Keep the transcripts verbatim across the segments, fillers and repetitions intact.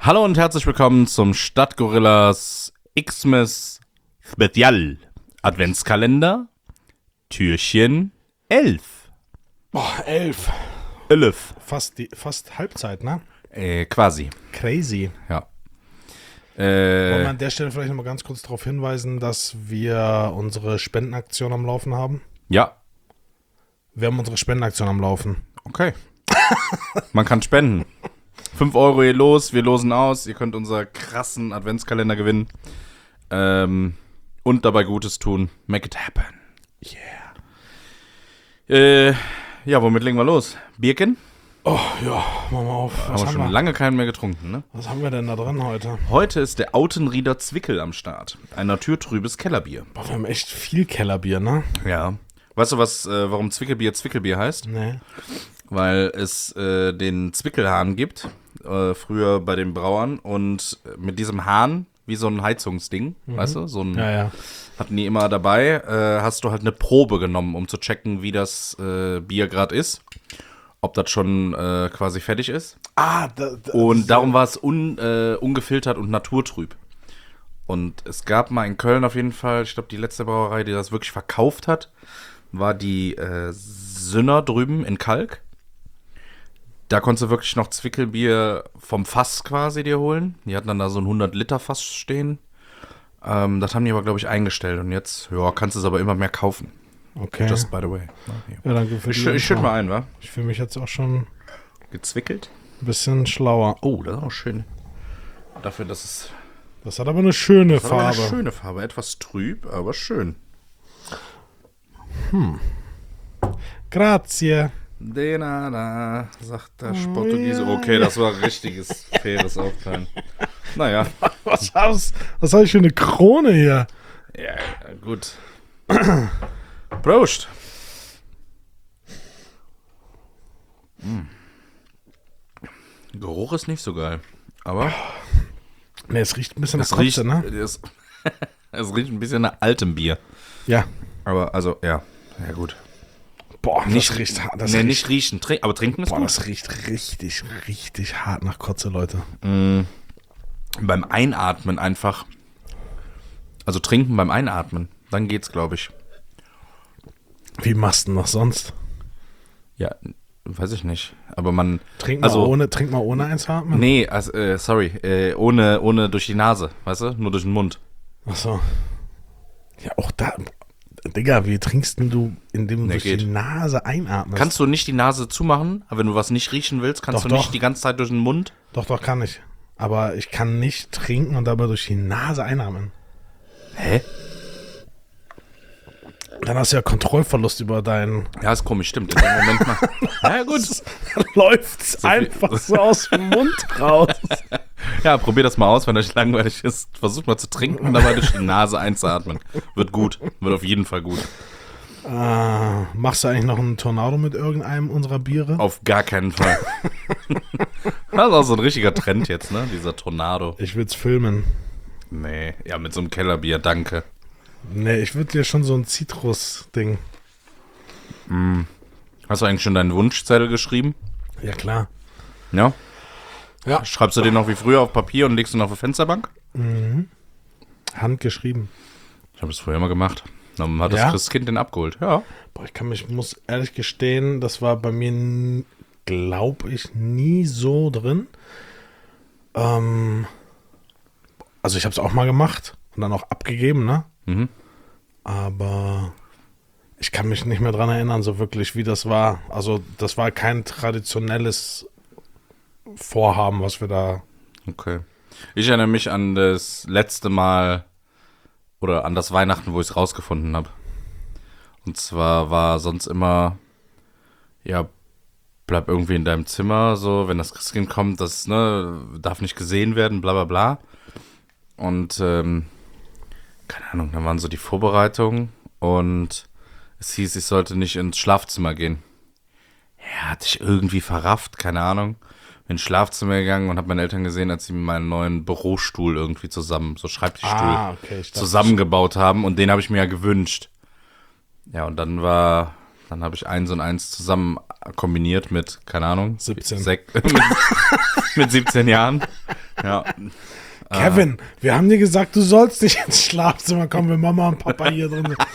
Hallo und herzlich willkommen zum Stadtgorillas Xmas Spezial Adventskalender Türchen elf. Boah, elf. elf. Fast, die, fast Halbzeit, ne? Äh, quasi. Crazy. Ja. Wollen wir Äh, an der Stelle vielleicht nochmal ganz kurz darauf hinweisen, dass wir unsere Spendenaktion am Laufen haben? ja, Wir haben unsere Spendenaktion am Laufen. okay. Man kann spenden. fünf Euro hier los, wir losen aus. Ihr könnt unser krassen Adventskalender gewinnen. Ähm, und dabei Gutes tun. Make it happen. Yeah. Äh, ja, womit legen wir los? Bierchen? Oh, ja, machen wir auf. Haben Was wir haben, schon wir? lange keinen mehr getrunken, ne? Was haben wir denn da drin heute? Heute ist der Autenrieder Zwickel am Start. Ein naturtrübes Kellerbier. Boah, wir haben echt viel Kellerbier, ne? Ja. Weißt du, was, äh, warum Zwickelbier Zwickelbier heißt? Nee. Weil es äh, den Zwickelhahn gibt, äh, früher bei den Brauern. Und mit diesem Hahn, wie so ein Heizungsding, mhm. weißt du, so ein, Ja, ja. hatten die immer dabei, äh, hast du halt eine Probe genommen, um zu checken, wie das äh, Bier gerade ist. Ob das schon äh, quasi fertig ist. Ah, da, da, Und darum war es un, äh, ungefiltert und naturtrüb. Und es gab mal in Köln auf jeden Fall, ich glaube, die letzte Brauerei, die das wirklich verkauft hat, war die äh, Sünner drüben in Kalk. Da konntest du wirklich noch Zwickelbier vom Fass quasi dir holen. Die hatten dann da so ein hundert Liter Fass stehen. Ähm, das haben die aber, glaube ich, eingestellt. Und jetzt, ja, kannst du es aber immer mehr kaufen. Okay. Just by the way. Ja, danke für Ich, die ich schütte Info. mal ein, wa? Ich fühle mich jetzt auch schon Gezwickelt. ein bisschen schlauer. Oh, das ist auch schön. Dafür, dass es Das hat aber eine schöne das hat aber Farbe. eine schöne Farbe. Etwas trüb, aber schön. Grazie. De nada, sagt der Portugiese. Okay, das war richtiges, faires Aufteilen. Naja, Was hast was hab ich für eine Krone hier? ja, ja, gut. Prost. Mm. Geruch ist nicht so geil, aber Ne, es riecht ein bisschen nach es riecht, Kotze, ne? es, es riecht ein bisschen nach altem Bier. Ja. Aber also, ja, ja gut. Boah, Nicht, das riecht hart. Das nee, riecht, nicht riechen, trink, aber trinken ist boah, gut. das riecht richtig, richtig hart nach Kotze, Leute. Beim Einatmen einfach, also trinken beim Einatmen, dann geht's, glaube ich. Wie machst du denn das sonst? Ja, weiß ich nicht. Aber man. Trink mal, also, ohne, trink mal ohne eins atmen? Nee, also, äh, sorry. Äh, ohne, ohne durch die Nase, weißt du? Nur durch den Mund. Achso. Ja, auch da. Digga, wie trinkst denn du, indem du Nee, durch geht. die Nase einatmest? Kannst du nicht die Nase zumachen, aber wenn du was nicht riechen willst, kannst Doch, du doch. nicht die ganze Zeit durch den Mund? Doch, doch, kann ich. Aber ich kann nicht trinken und dabei durch die Nase einatmen. Hä? Dann hast du ja Kontrollverlust über deinen. Ja, ist komisch, stimmt. In dem Moment mal. Ja, gut. Läuft's viel- einfach so aus dem Mund raus. Ja, probier das mal aus, wenn euch langweilig ist. Versucht mal zu trinken und dabei durch die Nase einzuatmen. Wird gut. Wird auf jeden Fall gut. Äh, machst du eigentlich noch einen Tornado mit irgendeinem unserer Biere? Auf gar keinen Fall. Das ist auch so ein richtiger Trend jetzt, ne? Dieser Tornado. Ich will's filmen. Nee, ja, mit so einem Kellerbier, danke. Nee, ich würde dir schon so ein Zitrus-Ding. Hast du eigentlich schon deinen Wunschzettel geschrieben? Ja, klar. Ja? Ja. Schreibst du den noch wie früher auf Papier und legst ihn auf die Fensterbank? Handgeschrieben. Ich habe es früher immer gemacht. Dann hat das Ja? Christkind den abgeholt. Ja. Boah, ich kann mich, muss ehrlich gestehen, das war bei mir, glaube ich, nie so drin. Ähm, also ich habe es auch mal gemacht und dann auch abgegeben, ne? Mhm. Aber ich kann mich nicht mehr dran erinnern, so wirklich, wie das war. Also das war kein traditionelles Vorhaben, was wir da... Okay. Ich erinnere mich an das letzte Mal oder an das Weihnachten, wo ich es rausgefunden habe. Und zwar war sonst immer, ja, bleib irgendwie in deinem Zimmer, so, wenn das Christkind kommt, das, ne, darf nicht gesehen werden, bla bla bla. Und, ähm, keine Ahnung, dann waren so die Vorbereitungen und es hieß, ich sollte nicht ins Schlafzimmer gehen. Ja, hatte ich irgendwie verrafft, keine Ahnung. Bin ins Schlafzimmer gegangen und habe meine Eltern gesehen, als sie meinen neuen Bürostuhl irgendwie zusammen, so Schreibtischstuhl, Ah, okay, ich dachte, zusammengebaut haben und den habe ich mir ja gewünscht. Ja, und dann war, dann habe ich eins und eins zusammen kombiniert mit, keine Ahnung, siebzehn. Sek- mit, mit siebzehn Jahren. Ja. Kevin, äh. wir haben dir gesagt, du sollst nicht ins Schlafzimmer kommen, wenn Mama und Papa hier drin sind.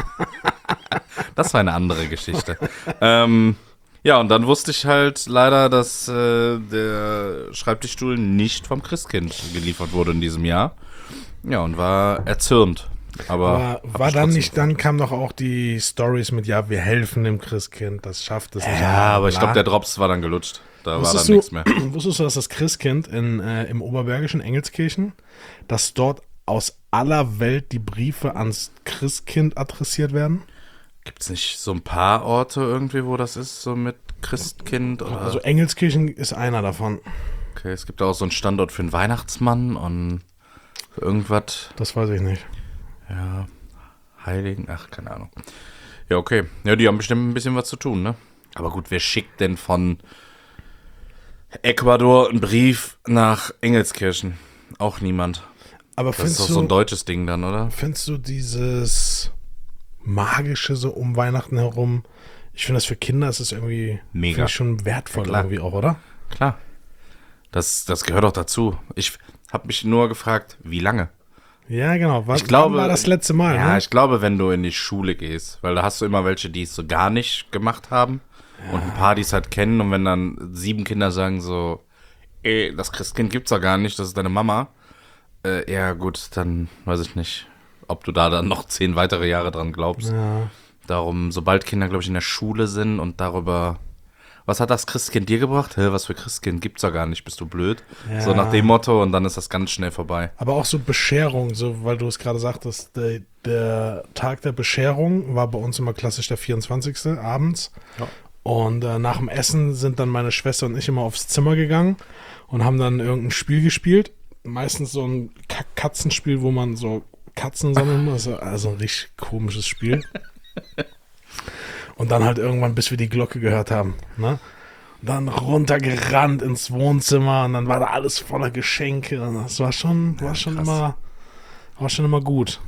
Das war eine andere Geschichte. ähm, ja, und dann wusste ich halt leider, dass äh, der Schreibtischstuhl nicht vom Christkind geliefert wurde in diesem Jahr. Ja, und war erzürnt. Aber, Aber war dann nicht, dann kam doch auch die Stories mit, ja, wir helfen dem Christkind, das schafft es nicht. Ja, aber ich glaube, der Drops war dann gelutscht. Da wusstest war dann du, nichts mehr. Wusstest du, dass das Christkind in, äh, im Oberbergischen Engelskirchen, dass dort aus aller Welt die Briefe ans Christkind adressiert werden? Gibt es nicht so ein paar Orte irgendwie, wo das ist, so mit Christkind? Oder? Also Engelskirchen ist einer davon. Okay, es gibt auch so einen Standort für einen Weihnachtsmann und für irgendwas. Das weiß ich nicht. Ja, Heiligen, ach, keine Ahnung. Ja, okay. Ja, die haben bestimmt ein bisschen was zu tun, ne? Aber gut, wer schickt denn von Ecuador einen Brief nach Engelskirchen? Auch niemand. Aber das ist doch du, so ein deutsches Ding dann, oder? Findest du dieses Magische so um Weihnachten herum? Ich finde das für Kinder ist es irgendwie mega schon wertvoll ja, irgendwie auch, oder? Klar. Das, das gehört doch dazu. Ich habe mich nur gefragt, wie lange? Ja, genau. Was ich glaube, war das letzte Mal? Ja, ne? ich glaube, wenn du in die Schule gehst, weil da hast du immer welche, die es so gar nicht gemacht haben ja. und ein paar, die es halt kennen. Und wenn dann sieben Kinder sagen so, ey, das Christkind gibt's doch gar nicht, das ist deine Mama. Äh, ja gut, dann weiß ich nicht, ob du da dann noch zehn weitere Jahre dran glaubst. Ja. Darum, sobald Kinder, glaube ich, in der Schule sind und darüber... Was hat das Christkind dir gebracht? Hä, was für Christkind gibt's ja gar nicht, bist du blöd? Ja. So nach dem Motto und dann ist das ganz schnell vorbei. Aber auch so Bescherung, so weil du es gerade sagtest, der, der Tag der Bescherung war bei uns immer klassisch der vierundzwanzigste abends. Ja. Und äh, nach dem Essen sind dann meine Schwester und ich immer aufs Zimmer gegangen und haben dann irgendein Spiel gespielt. Meistens so ein Katzenspiel, wo man so Katzen sammeln muss. Also ein richtig komisches Spiel. Und dann halt irgendwann, bis wir die Glocke gehört haben, ne? Und dann runtergerannt ins Wohnzimmer und dann war da alles voller Geschenke. Und das war schon, war schon immer, war schon immer gut.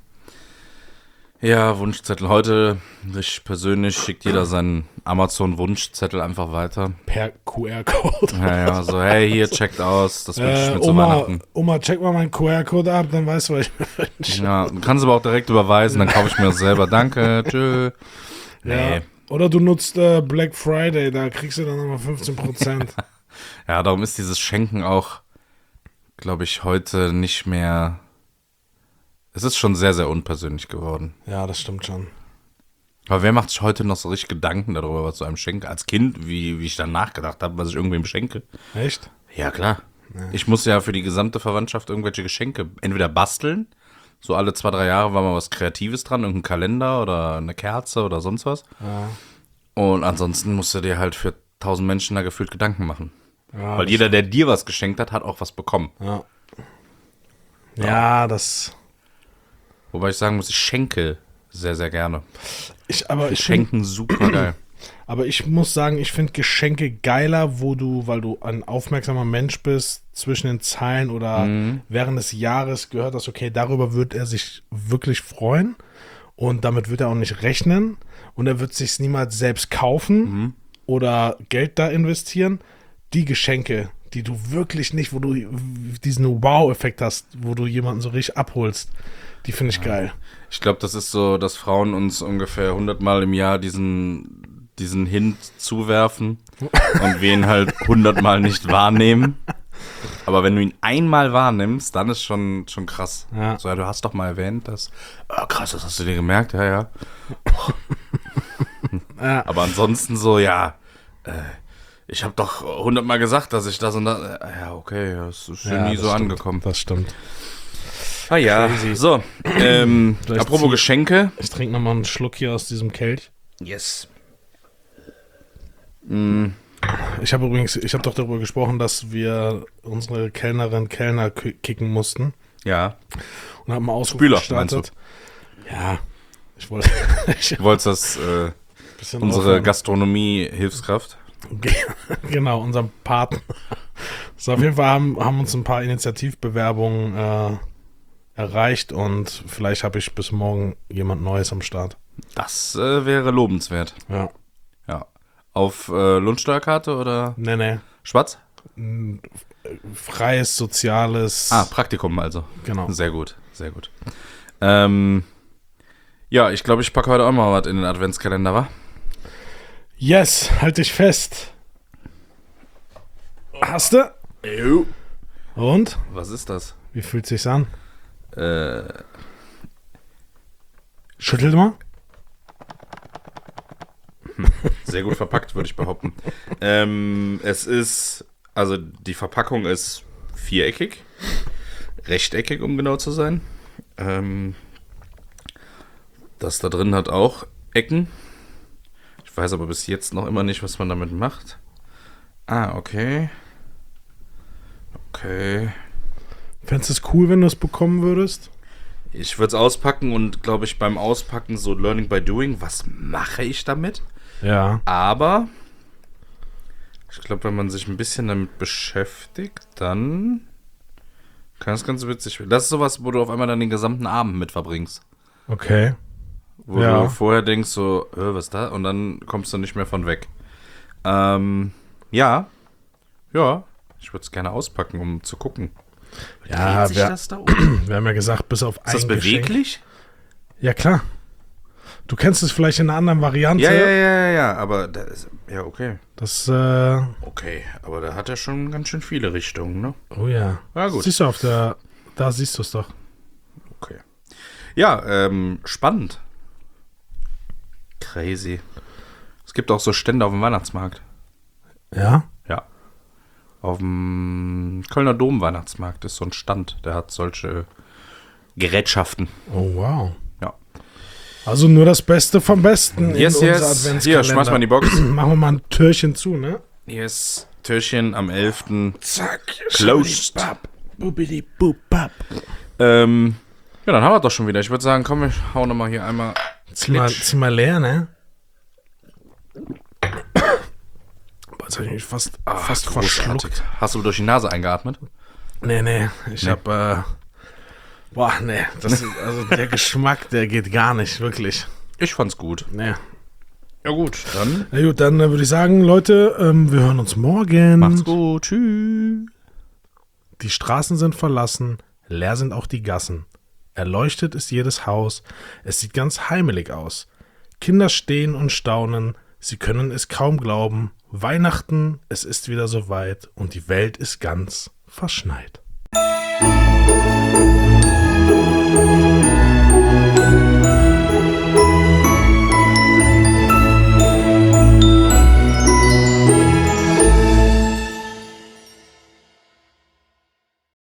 Ja, Wunschzettel. Heute, ich persönlich, schickt jeder seinen Amazon-Wunschzettel einfach weiter. Per Q R-Code. Ja, ja, so, hey, hier, checkt aus, das wünsche ich äh, mir zu Oma, Weihnachten. Oma, check mal meinen Q R-Code ab, dann weißt du, was ich mir wünsche. Ja, du kannst aber auch direkt überweisen, dann kaufe ich mir das selber. Danke, tschö. Nee. Ja. Oder du nutzt äh, Black Friday, da kriegst du dann nochmal fünfzehn Prozent. Ja, darum ist dieses Schenken auch, glaube ich, heute nicht mehr... Es ist schon sehr, sehr unpersönlich geworden. Ja, das stimmt schon. Aber wer macht sich heute noch so richtig Gedanken darüber, was du einem schenke? Als Kind, wie, wie ich dann nachgedacht habe, was ich irgendwem schenke. Echt? Ja, klar. Ja. Ich muss ja für die gesamte Verwandtschaft irgendwelche Geschenke entweder basteln, so alle zwei, drei Jahre war mal was Kreatives dran, irgendein Kalender oder eine Kerze oder sonst was. Ja. Und ansonsten musst du dir halt für tausend Menschen da gefühlt Gedanken machen. Ja, Weil jeder, der dir was geschenkt hat, hat auch was bekommen. Ja, ja, ja das... Wobei ich sagen muss, ich schenke sehr, sehr gerne. Ich, aber ich Schenken super geil. Aber ich muss sagen, ich finde Geschenke geiler, wo du, weil du ein aufmerksamer Mensch bist, zwischen den Zeilen oder mhm. während des Jahres gehört hast, okay, darüber wird er sich wirklich freuen und damit wird er auch nicht rechnen und er wird sich niemals selbst kaufen mhm. oder Geld da investieren. Die Geschenke, die du wirklich nicht, wo du diesen Wow-Effekt hast, wo du jemanden so richtig abholst, die finde ich ja. geil. Ich glaube, das ist so, dass Frauen uns ungefähr hundertmal im Jahr diesen, diesen Hint zuwerfen und wir ihn halt hundertmal nicht wahrnehmen. Aber wenn du ihn einmal wahrnimmst, dann ist schon, schon krass. Ja. So, ja, du hast doch mal erwähnt, dass, oh krass, das hast du dir gemerkt, ja, ja. ja. Aber ansonsten so, ja, äh, ich habe doch hundertmal gesagt, dass ich das und das, äh, ja, okay, das ist ja, nie so stimmt. angekommen. Das stimmt. Ah ja, Crazy. So, ähm, apropos zieh, Geschenke. Ich trinke nochmal einen Schluck hier aus diesem Kelch. Yes. Mm. Ich habe übrigens, ich habe doch darüber gesprochen, dass wir unsere Kellnerin, Kellner k- kicken mussten. Ja. Und haben einen Ausruf Spüler, gestartet. Ja, ich wollte... Du wolltest das, äh, unsere aufhören. Gastronomie-Hilfskraft. Genau, unseren Partner. So, auf jeden Fall haben, haben uns ein paar Initiativbewerbungen äh, erreicht und vielleicht habe ich bis morgen jemand Neues am Start. Das äh, wäre lobenswert. Ja. Ja. Auf äh, Lohnsteuerkarte oder Nee, nee. schwarz? Freies, soziales. Ah, Praktikum also. Genau. Sehr gut, sehr gut. Ähm, ja, ich glaube, ich packe heute auch mal was in den Adventskalender, wa? Yes, halt dich fest. Hast du? Ew. Und? Was ist das? Wie fühlt sich's an? Äh, Schüttelt mal. sehr gut verpackt, würde ich behaupten. ähm, es ist, also die Verpackung ist viereckig, rechteckig, um genau zu sein. Ähm, das da drin hat auch Ecken. Ich weiß aber bis jetzt noch immer nicht, was man damit macht. Ah, okay. Okay. Fändest du es cool, wenn du es bekommen würdest? Ich würde es auspacken und, glaube ich, beim Auspacken so Learning by Doing, was mache ich damit? Ja. Aber ich glaube, wenn man sich ein bisschen damit beschäftigt, dann kann es ganz witzig werden. Das ist sowas, wo du auf einmal dann den gesamten Abend mit verbringst. Okay. Wo Ja. du vorher denkst so, äh, was ist da? Und dann kommst du nicht mehr von weg. Ähm, ja. Ja. Ich würde es gerne auspacken, um zu gucken. Ja, Dreht sich wir, das da oben? wir haben ja gesagt, bis auf ein Ist das Geschenk. beweglich? Ja, klar. Du kennst es vielleicht in einer anderen Variante. Ja, ja, ja, ja, ja, aber da ist, ja, okay. Das, äh, Okay, aber da hat er schon ganz schön viele Richtungen, ne? oh ja. Ja, gut. Siehst du auf der, da siehst du es doch. Okay. Ja, ähm, spannend. Crazy. Es gibt auch so Stände auf dem Weihnachtsmarkt. Ja? Ja. Auf dem Kölner Dom-Weihnachtsmarkt ist so ein Stand, der hat solche Gerätschaften. Oh, wow. Ja. Also nur das Beste vom Besten Yes, in yes. unser Adventskalender. Hier, schmeiß mal in die Box. Machen wir mal ein Türchen zu, ne? Yes, Türchen am elften Zack. Closed. Bubidi bubab. Ähm, ja, dann haben wir doch schon wieder. Ich würde sagen, komm, wir hauen nochmal hier einmal. Zieh mal, Klitsch. zieh mal leer, ne? Boah, jetzt hab ich mich fast, fast verschluckt. Großartig. Hast du durch die Nase eingeatmet? Nee, nee, ich Nee. hab, äh, boah, nee, das, also der Geschmack, der geht gar nicht, wirklich. Ich fand's gut. Nee. Ja gut, dann Na gut, dann äh, würde ich sagen, Leute, ähm, wir hören uns morgen. macht's gut. Tschüss. Die Straßen sind verlassen, leer sind auch die Gassen. Erleuchtet ist jedes Haus, es sieht ganz heimelig aus. Kinder stehen und staunen, sie können es kaum glauben. Weihnachten, es ist wieder soweit und die Welt ist ganz verschneit.